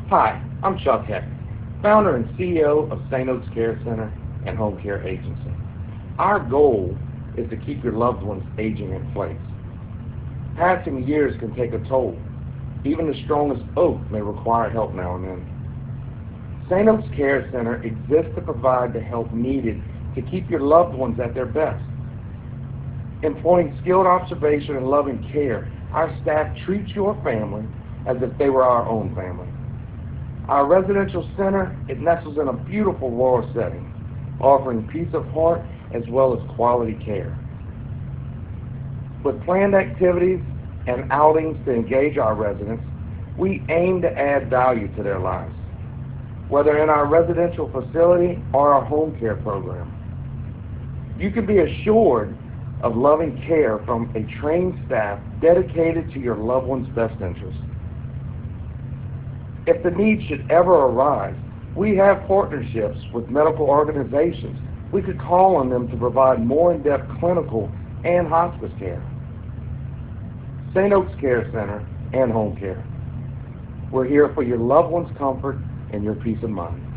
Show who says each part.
Speaker 1: Hi, I'm Chuck Heck, founder and CEO of St. Oaks Care Center and Home Care Agency. Our goal is to keep your loved ones aging in place. Passing years can take a toll. Even the strongest oak may require help now and then. St. Oaks Care Center exists to provide the help needed to keep your loved ones at their best. Employing skilled observation and loving care, our staff treats your family as if they were our own family. Our residential center, it nestles in a beautiful rural setting, offering peace of heart as well as quality care. With planned activities and outings to engage our residents, we aim to add value to their lives, whether in our residential facility or our home care program. You can be assured of loving care from a trained staff dedicated to your loved one's best interests. If the need should ever arise, we have partnerships with medical organizations. We could call on them to provide more in-depth clinical and hospice care. St. Oaks Care Center and Home Care. We're here for your loved one's comfort and your peace of mind.